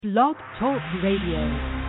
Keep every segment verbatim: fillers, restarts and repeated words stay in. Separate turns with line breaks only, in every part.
Blog Talk Radio.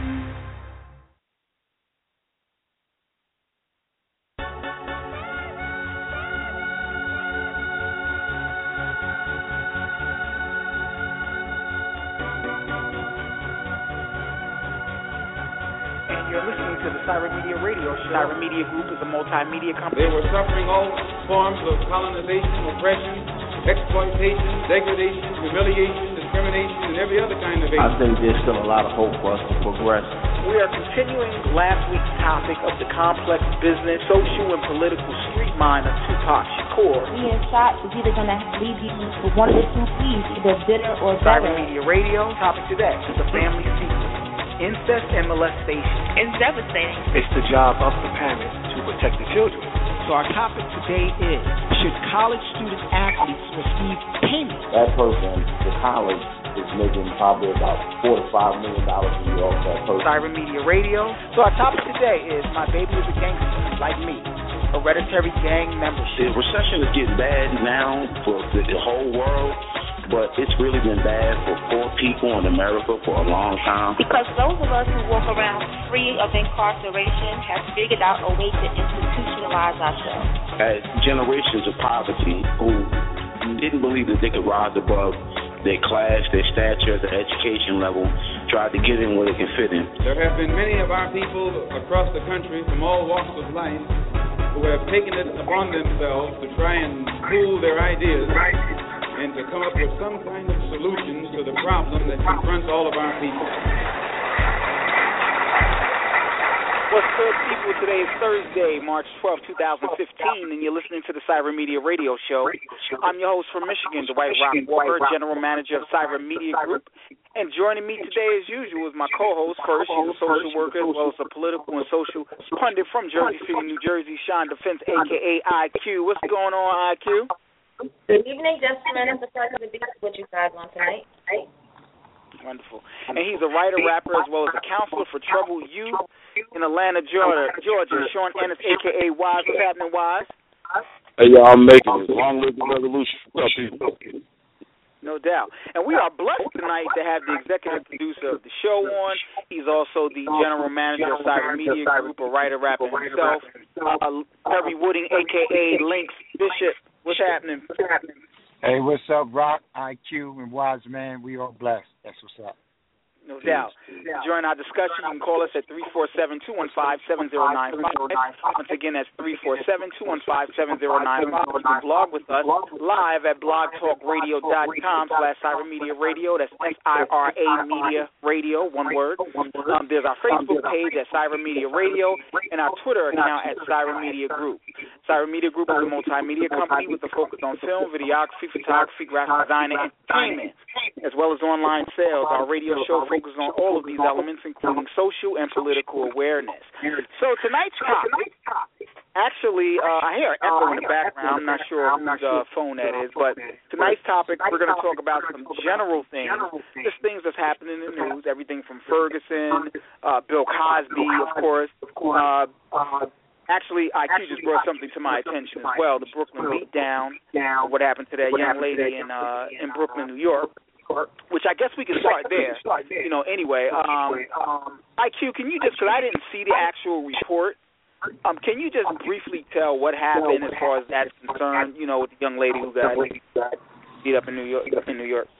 You're listening to the Siren Media Radio Show. Siren Media Group is a multimedia company.
They were suffering all forms of colonization, oppression, exploitation, degradation, humiliation, discrimination, and every other kind of hate.
I think there's still a lot of hope for us to progress.
We are continuing last week's topic of the complex business, social, and political street mind of Tupac Shakur.
Being shot is either going to leave you with one of the two keys, either bitter or better.
Siren Media Radio, topic today is the family secret. Incest and molestation.
It's devastating.
It's the job of the parents to protect the children.
So our topic today is, should college student athletes receive payment?
That person, the college, is making probably about four to five million dollars a year off that person.
Siren Media Radio. So our topic today is, my baby is a gangster like me. Hereditary gang membership.
The recession is getting bad now for the, the whole world. But it's really been bad for poor people in America for a long time.
Because those of us who walk around free of incarceration have figured out a way to institutionalize ourselves.
As generations of poverty who didn't believe that they could rise above their class, their stature, their education level, tried to get in where they can fit in.
There have been many of our people across the country from all walks of life who have taken it upon themselves to try and pool their ideas and to come up with some kind of solutions to the problem that confronts all of our people.
What's good, people? Today is Thursday, March twelfth, twenty fifteen, and you're listening to the Siren Media Radio Show. I'm your host from Michigan, Dwight Rock Walker, General Manager of Siren Media Group. And joining me today, as usual, is my co-host. First, she's a social worker as well as a political and social pundit from Jersey City, New Jersey, Sean Defense, a k a. I Q. What's going on, I Q?
Good evening, gentlemen. It's a pleasure to be with you guys on tonight.
Wonderful. And he's a writer, rapper, as well as a counselor for troubled youth in Atlanta, Georgia. Georgia. Sean Ennis, a k a. Wise. What's happening, Wise?
Hey, y'all, I'm making it. Long live the revolution. What's up, people?
No doubt. And we are blessed tonight to have the executive producer of the show on. He's also the general manager of Siren Media Group, a writer, rapper himself. Uh, Terry Wooding, a k a. Links Bishop. What's happening?
Hey, what's up, Rock, I Q, and Wise Man? We are blessed. That's what's up.
No doubt. To join our discussion, you can call us at three four seven, two one five, seven zero nine five. Once again, that's three four seven, two one five, seven zero nine five. You can blog with us live at blogtalkradio.com slash Siren Media Radio. That's S I R A Media Radio, one word. Um, there's our Facebook page at Siren Media Radio and our Twitter account at Siren Media Group. Siren Media Group is a multimedia company with a focus on film, videography, photography, graphic design, and entertainment, as well as online sales. Our radio show focuses on all of these elements, including social and political awareness. So tonight's topic, actually, uh, I hear an echo in the background. I'm not sure whose uh, phone that is, but tonight's topic, we're going to talk about some general things, just things that's happening in the news, everything from Ferguson, uh, Bill Cosby, of course. Uh, Actually, I Q just brought something to my attention as well, the Brooklyn beatdown, what happened to that young lady in uh, in Brooklyn, New York, which I guess we can start there. You know, anyway, um, I Q, can you just, because I didn't see the actual report, um, can you just briefly tell what happened as far as that's concerned, you know, with the young lady who got beat up in New York? In New York?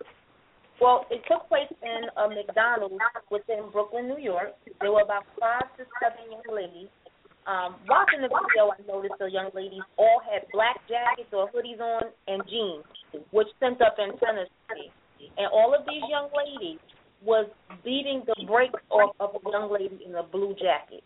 Well, it took place in a McDonald's within Brooklyn, New York. There were about five to seven young ladies. Um, watching the video, I noticed the young ladies all had black jackets or hoodies on and jeans, which sent up antennas to me. And all of these young ladies was beating the brakes off of a young lady in a blue jacket.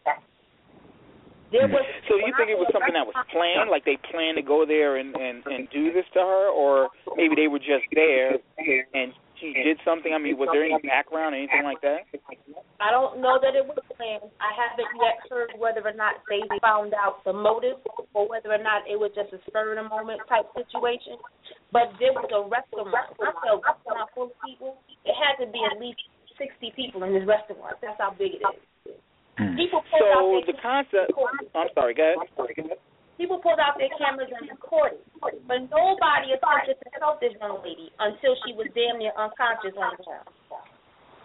There was,
so you think it was something that was planned, like they planned to go there and, and, and do this to her, or maybe they were just there and she did something? I mean, was there any background or anything like that?
I don't know that it was planned. I haven't yet heard whether or not they found out the motive or whether or not it was just a spur-of-the-moment type situation. But there was a restaurant. I said a restaurant full of people. It had to be at least sixty people in this restaurant. That's how big it is. People pulled
so
out their
the concept. I'm sorry, go ahead.
People pulled out their cameras and recorded, but nobody attempted to help this young lady until she was damn near unconscious on the ground.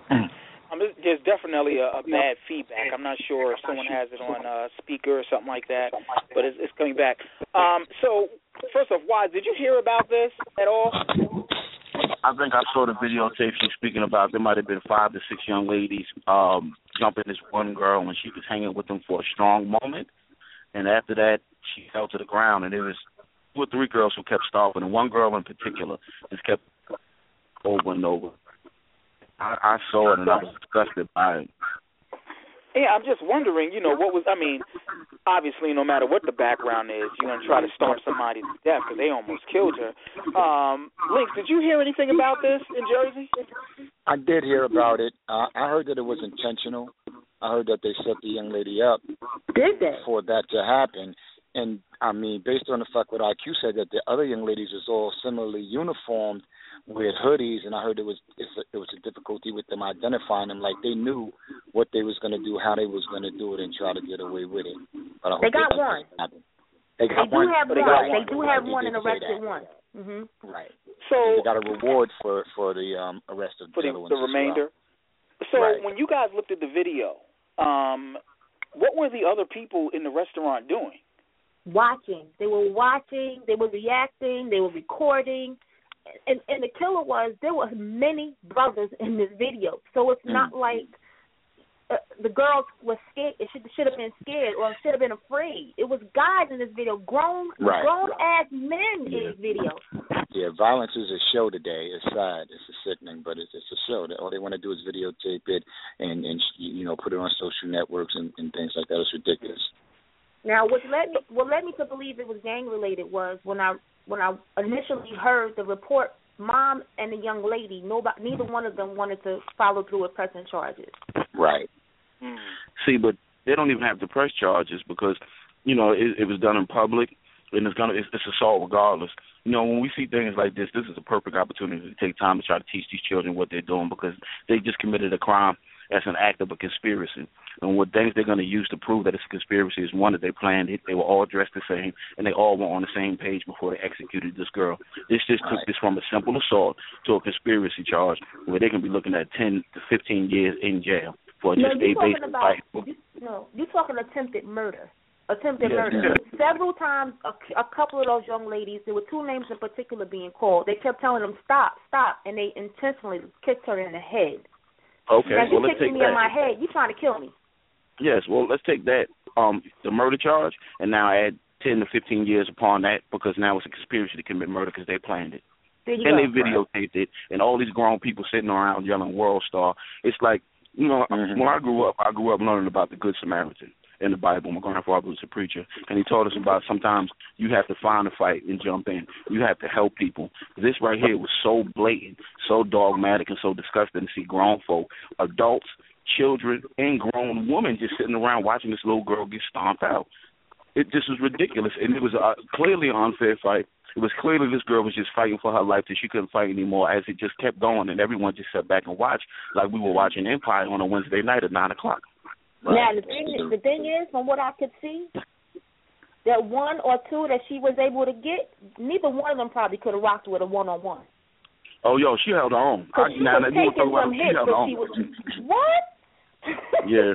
there's, there's definitely a, a bad feedback. I'm not sure if someone has it on uh, speaker or something like that, but it's, it's coming back. Um, so, first off, Wise, did you hear about this at all?
I think I saw the videotape she's speaking about. There might have been five to six young ladies um, jumping this one girl when she was hanging with them for a strong moment. And after that, she fell to the ground, and there was two or three girls who kept stopping, and one girl in particular just kept over and over. I, I saw it, and I was disgusted by it.
Yeah, I'm just wondering, you know, what was, I mean, obviously no matter what the background is, you're going to try to storm somebody to death because they almost killed her. Um, Lynx, did you hear anything about this in Jersey?
I did hear about it. Uh, I heard that it was intentional. I heard that they set the young lady up
Did they?
for that to happen. And, I mean, based on the fact what I Q said, that the other young ladies was all similarly uniformed with hoodies, and I heard it was it was a difficulty with them identifying them. Like, they knew what they was going to do, how they was going to do it, and try to get away with it. But I
they got
they
one.
They, got
they do
one.
have
they
one.
Got
they do have
they
one and arrested one.
Mm-hmm. Right.
So
they got a reward for, for the um, arrest of
for
the,
the,
other ones
the remainder.
Well.
So
right.
when you guys looked at the video, um, what were the other people in the restaurant doing?
Watching. They were watching. They were reacting. They were recording. And, and the killer was, there were many brothers in this video. So it's not mm-hmm. like uh, the girls were scared. It should, should have been scared or should have been afraid. It was guys in this video, grown,
right.
grown-ass men yeah. in this video.
Yeah, violence is a show today. It's sad. It's a sickening, but it's, it's a show. All they want to do is videotape it and, and you know, put it on social networks and, and things like that. It's ridiculous.
Now, what led me what led me to believe it was gang related was when I when I initially heard the report, mom and the young lady, nobody, neither one of them wanted to follow through with pressing charges.
Right.
Mm.
See, but they don't even have to press charges because, you know, it, it was done in public, and it's gonna it's, it's assault regardless. You know, when we see things like this, this is a perfect opportunity to take time to try to teach these children what they're doing because they just committed a crime as an act of a conspiracy. And what things they're going to use to prove that it's a conspiracy is, one, that they planned it, they were all dressed the same, and they all were on the same page before they executed this girl. This just right. took this from a simple assault to a conspiracy charge where they can be looking at ten to fifteen years in jail for
no,
just a basic fight.
You, no, you're talking attempted murder. Attempted
yes.
murder. Several times, a, a couple of those young ladies, there were two names in particular being called. They kept telling them, stop, stop, and they intentionally kicked her in the head.
Okay,
now,
well,
you're
let's take
me
that.
in my head. You're trying to kill me.
Yes, well, let's take that, um, the murder charge, and now add ten to fifteen years upon that because now it's a conspiracy to commit murder because they planned it.
There you
and
go.
they videotaped it, and all these grown people sitting around yelling World Star. It's like, you know, mm-hmm. when I grew up, I grew up learning about the Good Samaritan in the Bible. My grandfather was a preacher, and he taught us about sometimes you have to find a fight and jump in. You have to help people. This right here was so blatant, so dogmatic, and so disgusting to see grown folk, adults, children, and grown women just sitting around watching this little girl get stomped out. It just was ridiculous, and it was a, clearly an unfair fight. It was clearly this girl was just fighting for her life that she couldn't fight anymore as it just kept going, and everyone just sat back and watched like we were watching Empire on a Wednesday night at nine o'clock.
Right. Now, the thing, is, the thing is, from what I could see, that one or two that she was able to get, neither one of them probably could have rocked with a one-on-one.
Oh, yo, she held her own. I,
she now, was taking some hits, but she was... What?
Yeah.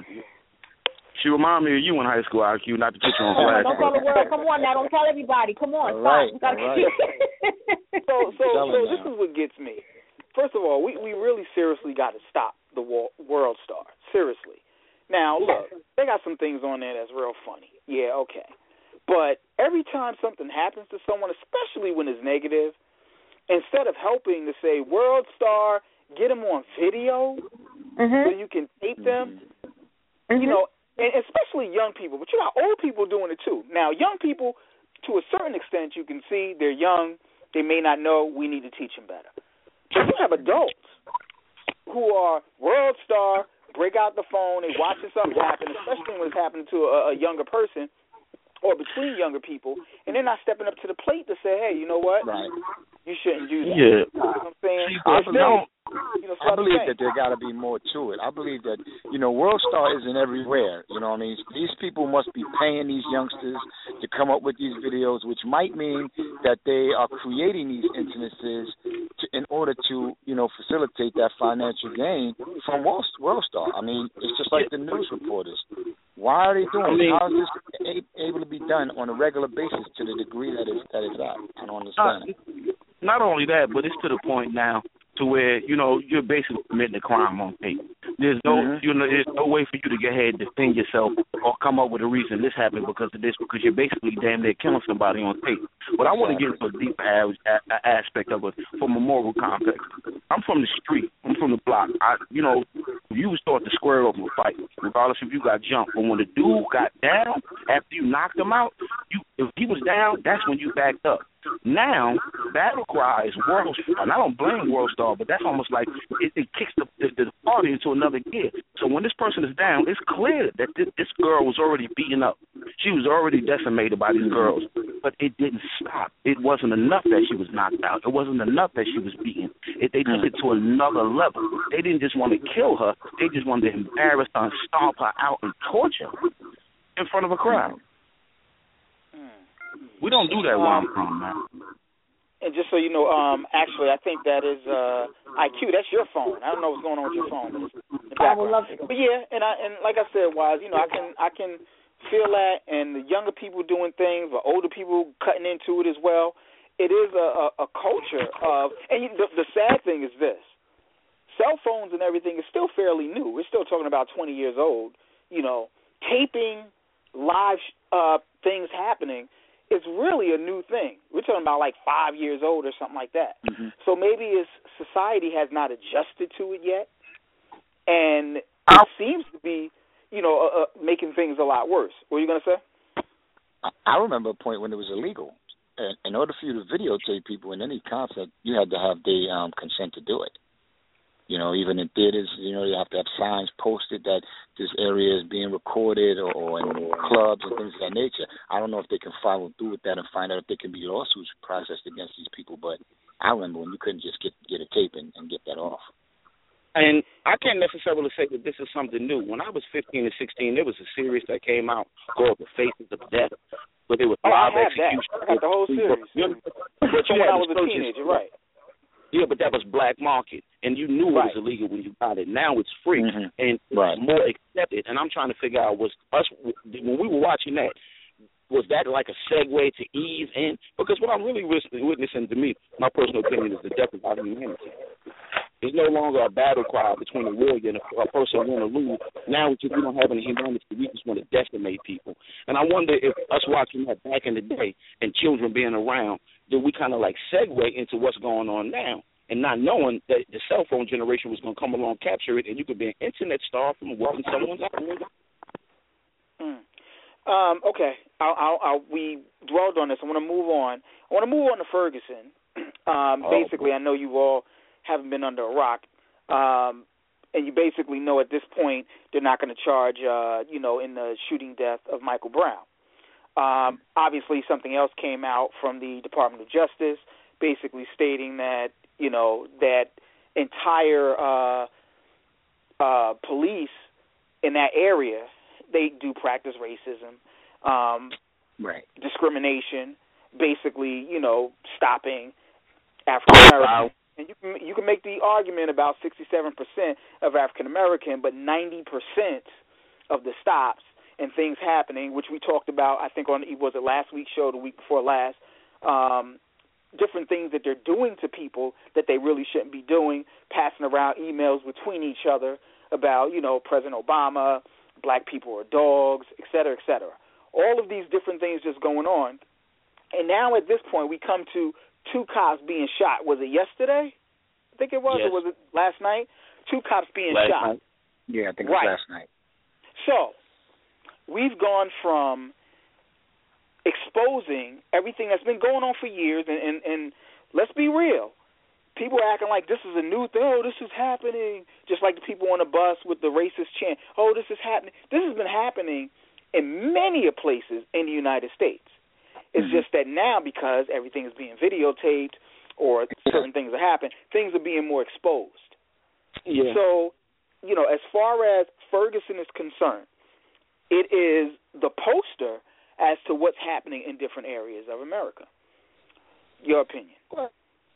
She reminded me of you in high school, I Q, not to put you on blast.
Don't tell the world. Come on now. Don't tell everybody. Come on.
All
Stop.
right,
You gotta
all right.
so, so, so this is what gets me. First of all, we, we really seriously got to stop the World Star. Seriously. Now, look, they got some things on there that's real funny. Yeah, okay. But every time something happens to someone, especially when it's negative, instead of helping to say, World Star, get them on video
mm-hmm.
so you can tape them,
mm-hmm.
you know, and especially young people. But you got old people doing it too. Now, young people, to a certain extent, you can see they're young. They may not know. We need to teach them better. But you have adults who are World Star, break out the phone, they watching something happen, especially when it's happening to a, a younger person or between younger people, and they're not stepping up to the plate to say, hey, you know what?
Right.
You shouldn't do that.
Yeah.
You know what I'm saying?
I believe,
you know,
I believe that there got to be more to it. I believe that, you know, World Star isn't everywhere. You know what I mean? These people must be paying these youngsters to come up with these videos, which might mean that they are creating these incidences to in order to, you know, facilitate that financial gain from World, WorldStar. I mean, it's just like the news reporters. Why are they doing
I mean,
it? How is this a- able to be done on a regular basis to the degree that it's, that it's at? I don't understand.
Uh, not only that, but it's to the point now to where, you know, you're basically committing a crime on tape. There's no, mm-hmm. you know, there's no way for you to get ahead, defend yourself, or come up with a reason this happened because of this, because you're basically damn near killing somebody on tape. But I want to get into a deeper a- a- aspect of it from a moral context. I'm from the street. I'm from the block. I, you know, you was taught to square up and fight, regardless if you got jumped. But when the dude got down after you knocked him out, you if he was down, that's when you backed up. Now, battle cry is WorldStar, and I don't blame WorldStar, but that's almost like it, it kicks the, the, the party into another gear. So when this person is down, it's clear that this, this girl was already beaten up. She was already decimated by these girls, but it didn't stop. It wasn't enough that she was knocked out. It wasn't enough that she was beaten. It, they took it to another level. They didn't just want to kill her. They just wanted to embarrass her and stomp her out and torture her in front of a crowd. We don't do that where I'm from, man.
And just so you know, um, actually, I think that is uh, I Q. That's your phone. I don't know what's going on with your phone.
I would love to.
But yeah, and I and like I said, Wise, you know, I can I can feel that, and the younger people doing things, or older people cutting into it as well. It is a, a, a culture of, and you, the, the sad thing is this: cell phones and everything is still fairly new. We're still talking about twenty years old. You know, taping live uh, things happening. It's really a new thing. We're talking about like five years old or something like that. Mm-hmm. So maybe it's society has not adjusted to it yet, and it seems to be, you know, uh, uh, making things a lot worse. What are you going to say?
I remember a point when it was illegal. In order for you to videotape people in any concert, you had to have the um, consent to do it. You know, even in theaters, you know, you have to have signs posted that this area is being recorded, or, or in clubs and things of that nature. I don't know if they can follow through with that and find out if there can be lawsuits processed against these people, but I remember when you couldn't just get get a tape and, and get that off.
And I can't necessarily say that this is something new. When I was fifteen and sixteen, there was a series that came out called The Faces of Death, but it was
oh,
live
I have
execution.
That. I got the whole series.
But you
when
had
I was a teenager, right.
Yeah, but that was black market, and you knew
right.
it was illegal when you got it. Now it's free,
mm-hmm.
and it's
right.
more accepted. And I'm trying to figure out, was us when we were watching that, was that like a segue to ease in? Because what I'm really witnessing, to me, my personal opinion, is the death of our humanity. It's no longer a battle cry between a warrior and a, a person win or lose. Now we don't have any humanity. We just want to decimate people. And I wonder if us watching that back in the day and children being around, did we kind of like segue into what's going on now, and not knowing that the cell phone generation was going to come along, capture it, and you could be an internet star from watching someone's house.
Mm. Um, okay, I'll, I'll, I'll, we dwelled on this. I want to move on. I want to move on to Ferguson. Um, oh. Basically, I know you all haven't been under a rock, um, and you basically know at this point they're not going to charge, uh, you know, in the shooting death of Michael Brown. Um, obviously, something else came out from the Department of Justice, basically stating that, you know, that entire uh, uh, police in that area, they do practice racism, um,
right.
discrimination, basically, you know, stopping African Americans. And you can you can make the argument about sixty-seven percent of African American, but ninety percent of the stops and things happening, which we talked about, I think on was it last week's show, the week before last, um, different things that they're doing to people that they really shouldn't be doing, passing around emails between each other about, you know, President Obama, black people are dogs, et cetera, et cetera. All of these different things just going on. And now at this point we come to two cops being shot. Was it yesterday? I think it was.
Yes.
Or was it last night? Two cops being
last
shot.
Night.
Yeah, I think it was
right.
last night.
So we've gone from exposing everything that's been going on for years, and, and, and let's be real. People are acting like this is a new thing. Oh, this is happening. Just like the people on the bus with the racist chant. Oh, this is happening. This has been happening in many places in the United States. It's mm-hmm. just that now, because everything is being videotaped or certain things are happening, things are being more exposed.
Yeah.
So, you know, as far as Ferguson is concerned, it is the poster as to what's happening in different areas of America. Your opinion?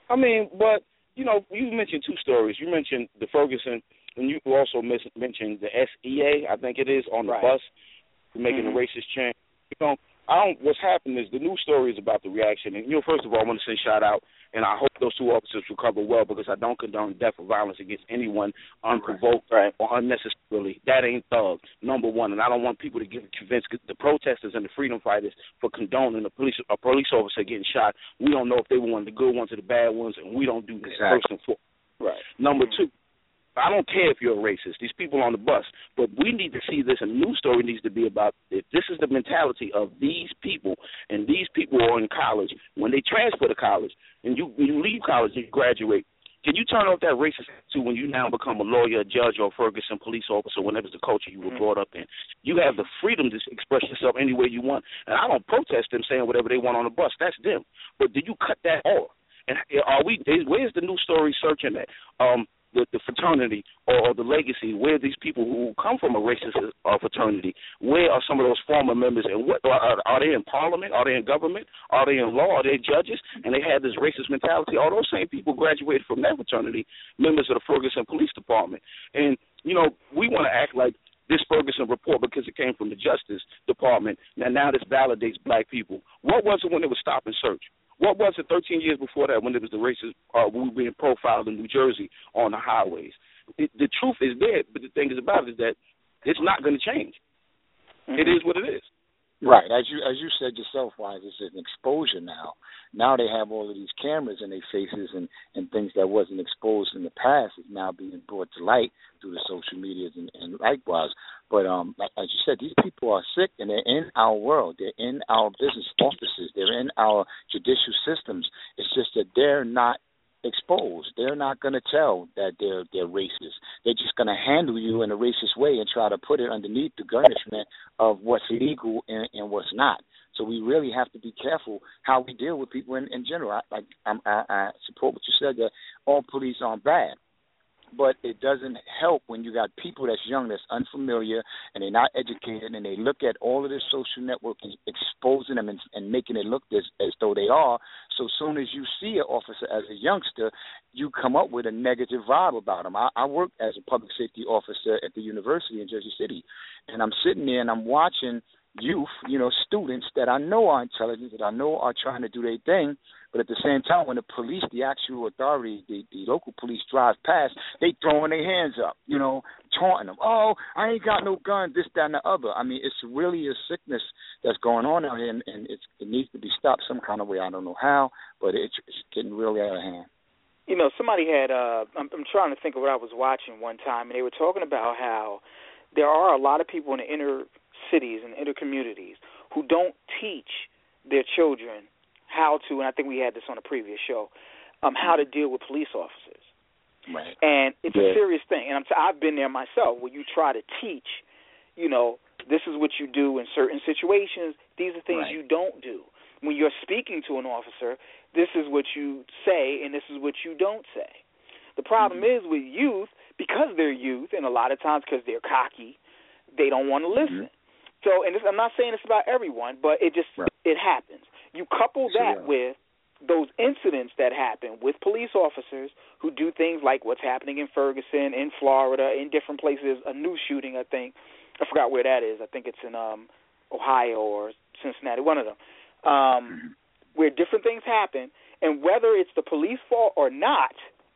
I mean, but, you know, you mentioned two stories. You mentioned the Ferguson, and you also mis- mentioned the S E A, I think it is, on the
right.
bus, making
mm-hmm.
a racist change. You know, I don't. What's happened is the news story is about the reaction. And, you know, first of all, I want to say shout out, and I hope those two officers recover well because I don't condone death or violence against anyone unprovoked
right.
or unnecessarily. That ain't thug, number one. And I don't want people to get convinced the protesters and the freedom fighters for condoning a police a police officer getting shot. We don't know if they were one of the good ones or the bad ones, and we don't do that
exactly.
first and foremost.
Right.
Number two, I don't care if you're a racist, these people on the bus, but we need to see this, and the news story needs to be about if this is the mentality of these people, and these people are in college. When they transfer to college, and you, when you leave college and you graduate, can you turn off that racist attitude when you now become a lawyer, a judge, or a Ferguson police officer, whenever it's the culture you were mm-hmm. brought up in? You have the freedom to express yourself any way you want, and I don't protest them saying whatever they want on the bus. That's them. But do you cut that off? And are we? Where's the news story searching at? Um, The, the fraternity or, or the legacy, where these people who come from a racist uh, fraternity, where are some of those former members, and what are, are they in parliament? Are they in government? Are they in law? Are they judges? And they have this racist mentality. All those same people graduated from that fraternity, members of the Ferguson Police Department. And, you know, we want to act like this Ferguson report, because it came from the Justice Department, now, now this validates black people. What was it when it was stop and search? What was it thirteen years before that when it was the racist, uh, we were being profiled in New Jersey on the highways? It, the truth is there, but the thing is about it is that it's not going to change. Mm-hmm. It is what it is.
Right. As you as you said yourself, Wise, it's an exposure now. Now they have all of these cameras in their faces, and, and things that wasn't exposed in the past is now being brought to light through the social medias and, and likewise. But um, like, as you said, these people are sick, and they're in our world. They're in our business offices. They're in our judicial systems. It's just that they're not exposed. They're not going to tell that they're they're racist. They're just going to handle you in a racist way and try to put it underneath the garnishment of what's legal and, and what's not. So we really have to be careful how we deal with people in, in general. I, like I'm, I, I support what you said, that all police aren't bad. But it doesn't help when you got people that's young, that's unfamiliar, and they're not educated, and they look at all of this social network and exposing them and, and making it look as, as though they are. So as soon as you see an officer as a youngster, you come up with a negative vibe about them. I, I work as a public safety officer at the university in Jersey City, and I'm sitting there and I'm watching youth, you know, students that I know are intelligent, that I know are trying to do their thing, but at the same time, when the police, the actual authority, the, the local police drive past, they throwing their hands up, you know, taunting them. Oh, I ain't got no gun, this, that, and the other. I mean, it's really a sickness that's going on out here, and, and it's, it needs to be stopped some kind of way. I don't know how, but it's, it's getting really out of hand.
You know, somebody had, uh, I'm, I'm trying to think of what I was watching one time, and they were talking about how there are a lot of people in the inner cities and inner communities who don't teach their children how to, and I think we had this on a previous show, um, how to deal with police officers.
Right.
And it's
yeah.
a serious thing. And I'm t- I've been there myself, where you try to teach, you know, this is what you do in certain situations. These are things right. you don't do. When you're speaking to an officer, this is what you say and this is what you don't say. The problem mm-hmm. is with youth, because they're youth, and a lot of times because they're cocky, they don't want to listen. Mm-hmm. So, and this, I'm not saying this about everyone, but it just, right. it happens. You couple that sure. with those incidents that happen with police officers who do things like what's happening in Ferguson, in Florida, in different places, a new shooting, I think. I forgot where that is. I think it's in um, Ohio or Cincinnati, one of them, um, mm-hmm. where different things happen. And whether it's the police fault or not,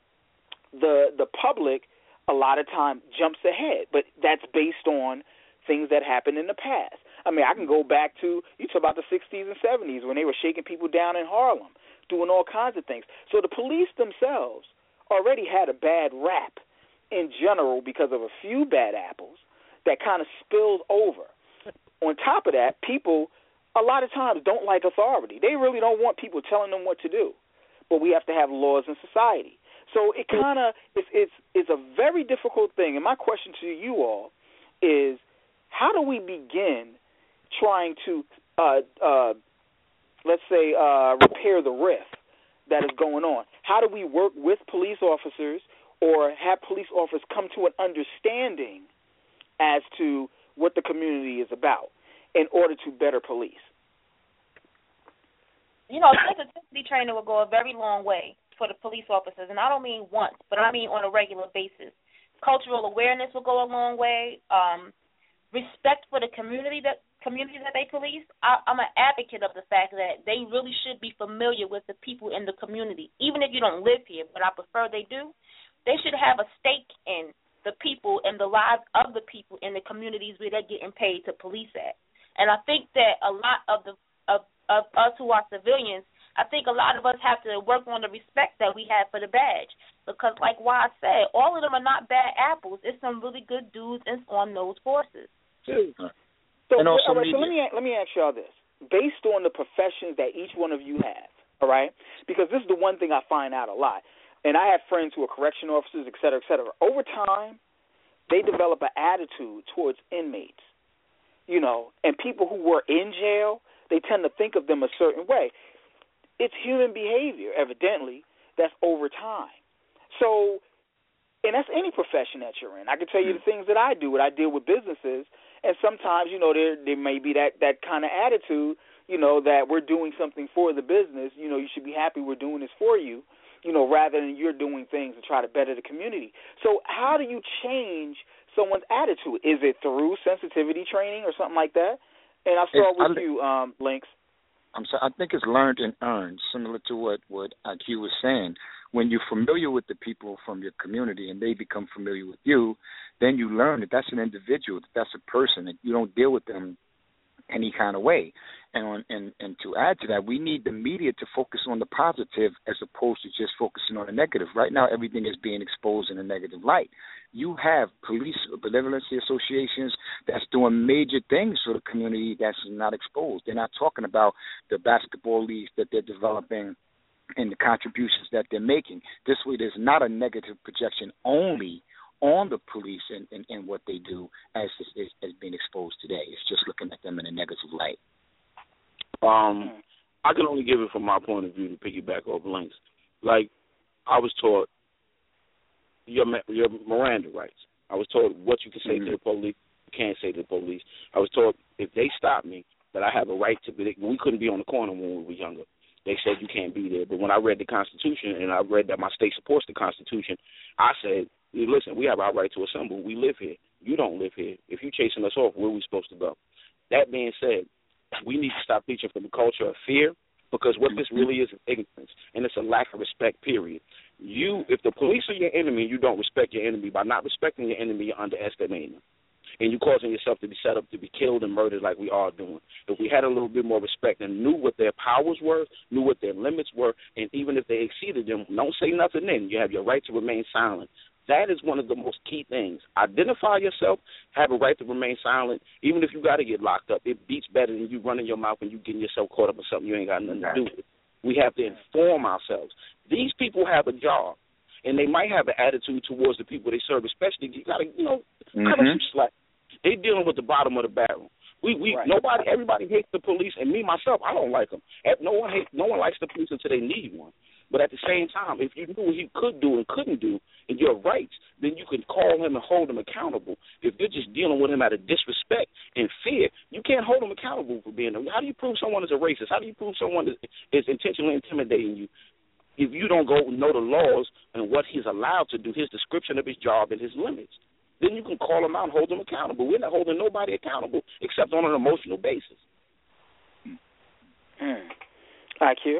the the public a lot of time jumps ahead. But that's based on things that happened in the past. I mean, I can go back to, you talk about the sixties and seventies when they were shaking people down in Harlem, doing all kinds of things. So the police themselves already had a bad rap in general because of a few bad apples that kind of spilled over. On top of that, people a lot of times don't like authority. They really don't want people telling them what to do. But we have to have laws in society. So it kind of, it's, it's, it's a very difficult thing. And my question to you all is, how do we begin trying to, uh, uh, let's say, uh, repair the rift that is going on? How do we work with police officers or have police officers come to an understanding as to what the community is about in order to better police?
You know, sensitivity training will go a very long way for the police officers, and I don't mean once, but I mean on a regular basis. Cultural awareness will go a long way. Um, respect for the community that community that they police. I, I'm an advocate of the fact that they really should be familiar with the people in the community, even if you don't live here. But I prefer they do. They should have a stake in the people and the lives of the people in the communities where they're getting paid to police at. And I think that a lot of the of, of us who are civilians, I think a lot of us have to work on the respect that we have for the badge. Because like Waz said, all of them are not bad apples. It's some really good dudes in, on those forces.
So, and also all right, so let me let me ask y'all this. Based on the professions that each one of you have, all right? Because this is the one thing I find out a lot. And I have friends who are correction officers, et cetera, et cetera. Over time, they develop an attitude towards inmates, you know, and people who were in jail, they tend to think of them a certain way. It's human behavior, evidently, that's over time. So, and that's any profession that you're in. I can tell you the things that I do, what I deal with businesses, and sometimes, you know, there there may be that, that kind of attitude, you know, that we're doing something for the business. You know, you should be happy we're doing this for you, you know, rather than you're doing things to try to better the community. So how do you change someone's attitude? Is it through sensitivity training or something like that? And I'll start with I, you, um, Links.
I'm sorry, I think it's learned and earned, similar to what, what I Q was saying. When you're familiar with the people from your community and they become familiar with you, then you learn that that's an individual, that that's a person, that you don't deal with them any kind of way. And, on, and and to add to that, we need the media to focus on the positive as opposed to just focusing on the negative. Right now, everything is being exposed in a negative light. You have police benevolency associations that's doing major things for the community that's not exposed. They're not talking about the basketball leagues that they're developing and the contributions that they're making. This way, there's not a negative projection only on the police and, and, and what they do as is as being exposed today. It's just looking at them in a negative light.
Um, I can only give it from my point of view to piggyback off Links. Like, I was taught your your Miranda rights. I was taught what you can say mm-hmm. to the police, you can't say to the police. I was taught if they stop me, that I have a right to be. We couldn't be on the corner when we were younger. They said you can't be there. But when I read the Constitution and I read that my state supports the Constitution, I said, listen, we have our right to assemble. We live here. You don't live here. If you're chasing us off, where are we supposed to go? That being said, we need to stop teaching from the culture of fear, because what this really is is ignorance, and it's a lack of respect, period. You, if the police are your enemy, you don't respect your enemy. By not respecting your enemy, you're underestimating them. And you're causing yourself to be set up to be killed and murdered like we are doing. If we had a little bit more respect and knew what their powers were, knew what their limits were, and even if they exceeded them, don't say nothing then. You have your right to remain silent. That is one of the most key things. Identify yourself, have a right to remain silent, even if you got to get locked up. It beats better than you running your mouth and you getting yourself caught up in something you ain't got nothing to do with. We have to inform ourselves. These people have a job, and they might have an attitude towards the people they serve, especially, you got to, you know, mm-hmm. cut them some slack. They dealing with the bottom of the barrel. We we right. nobody everybody hates the police, and me myself, I don't like them. No one hates no one likes the police until they need one. But at the same time, if you knew what he could do and couldn't do in your rights, then you can call him and hold him accountable. If you're just dealing with him out of disrespect and fear, you can't hold him accountable for being a. How do you prove someone is a racist? How do you prove someone is, is intentionally intimidating you if you don't go know the laws and what he's allowed to do, his description of his job and his limits? Then you can call him out and hold him accountable. We're not holding nobody accountable except on an emotional basis.
Hmm. I Q.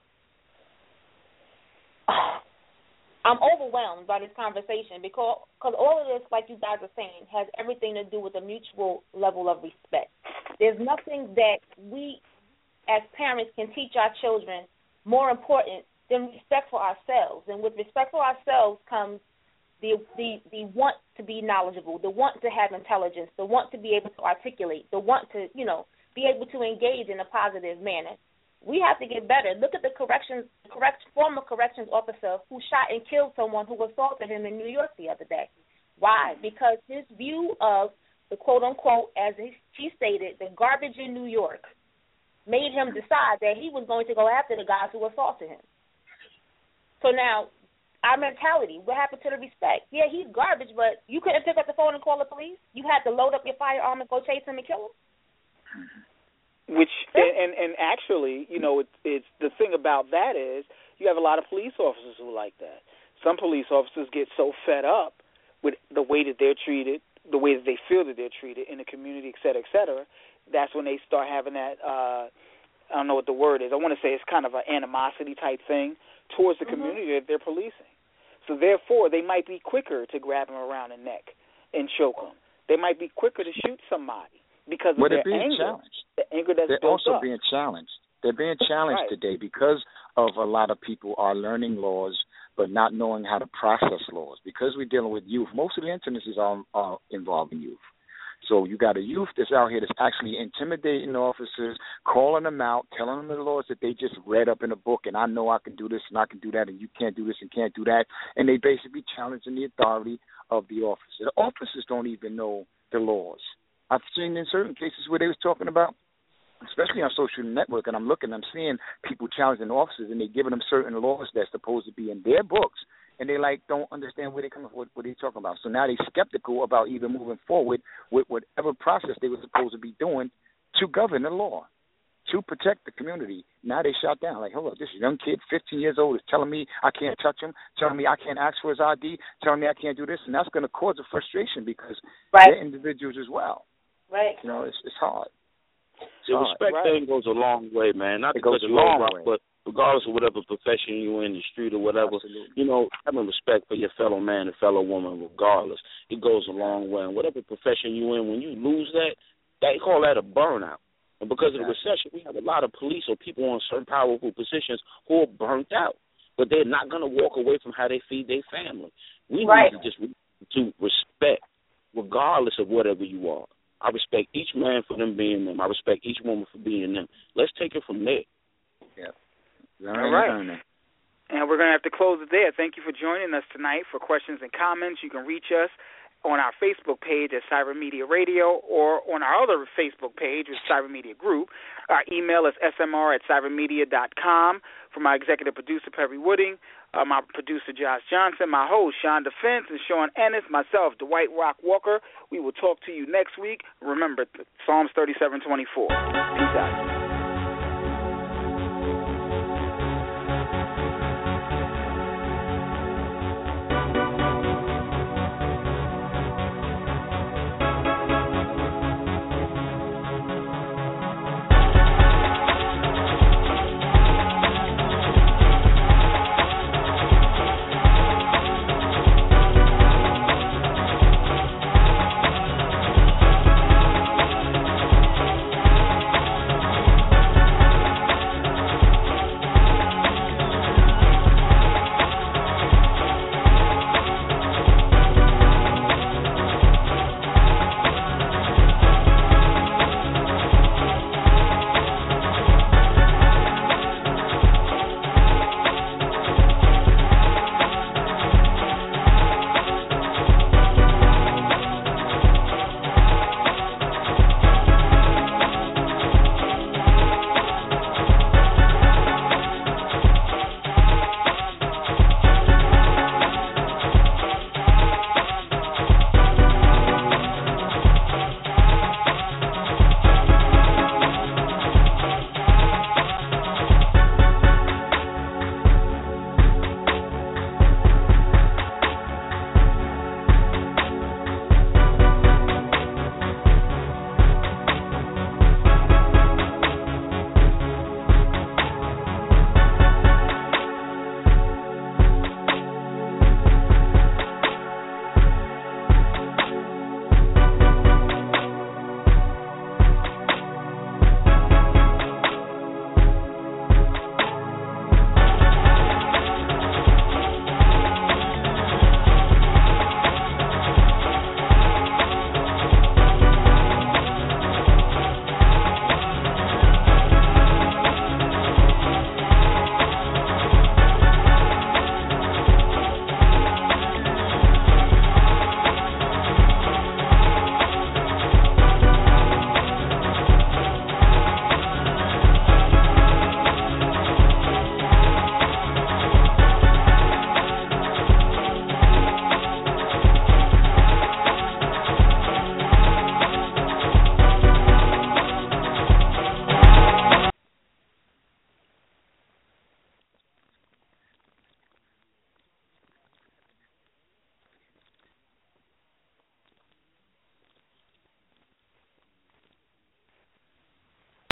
I'm overwhelmed by this conversation because cause all of this, like you guys are saying, has everything to do with a mutual level of respect. There's nothing that we as parents can teach our children more important than respect for ourselves. And with respect for ourselves comes The, the the want to be knowledgeable, the want to have intelligence, the want to be able to articulate, the want to, you know, be able to engage in a positive manner. We have to get better. Look at the corrections, correct former corrections officer who shot and killed someone who assaulted him in New York the other day. Why? Because his view of the quote-unquote, as he, he stated, the garbage in New York made him decide that he was going to go after the guys who assaulted him. So now, our mentality, what happened to the respect? Yeah, he's garbage, but you couldn't pick up the phone and call the police? You had to load up your firearm and go chase him and kill him?
Which, and, and, and actually, you know, it's, it's the thing about that is you have a lot of police officers who are like that. Some police officers get so fed up with the way that they're treated, the way that they feel that they're treated in the community, et cetera, et cetera. That's when they start having that, uh, I don't know what the word is. I want to say it's kind of an animosity type thing towards the mm-hmm. community that they're policing. So therefore, they might be quicker to grab them around the neck and choke them. They might be quicker to shoot somebody because of
well,
their
they're being
anger.
Challenged.
The anger that's
they're
built
also
up.
being challenged. They're being challenged
right.
today because of a lot of people are learning laws but not knowing how to process laws. Because we're dealing with youth, most of the incidences are, are involving youth. So you got a youth that's out here that's actually intimidating officers, calling them out, telling them the laws that they just read up in a book, and I know I can do this and I can do that, and you can't do this and can't do that. And they basically challenging the authority of the officer. The officers don't even know the laws. I've seen in certain cases where they was talking about, especially on social network, and I'm looking, I'm seeing people challenging officers, and they're giving them certain laws that's supposed to be in their books, and they like don't understand where they come, what, what they're talking about. So now they're skeptical about even moving forward with whatever process they were supposed to be doing to govern the law, to protect the community. Now they shot down. Like, hold on, this young kid, fifteen years old, is telling me I can't touch him, telling me I can't ask for his I D, telling me I can't do this, and that's going to cause a frustration because
right.
they're individuals as well.
Right.
You know, it's it's hard.
The respect right. thing goes a long way, man. Not
it
because
goes a long way.
but regardless of whatever profession you're in, the street or whatever,
Absolutely.
you know, having respect for your fellow man and fellow woman, regardless, it goes a long way. And whatever profession you're in, when you lose that, they call that a burnout. And because of the recession, we have a lot of police or people on certain powerful positions who are burnt out, but they're not going to walk away from how they feed their family. We
right.
need to just to respect, regardless of whatever you are. I respect each man for them being them. I respect each woman for being them. Let's take it from there.
Yeah.
All right. And we're going to have to close it there. Thank you for joining us tonight. For questions and comments, you can reach us on our Facebook page at Cyber Media Radio or on our other Facebook page with Cyber Media Group. Our email is s m r at cybermedia dot com. For my executive producer, Perry Wooding, uh, my producer, Josh Johnson, my host, Sean Defense, and Sean Ennis, myself, Dwight Rock Walker. We will talk to you next week. Remember, Psalms thirty-seven twenty-four. Peace out.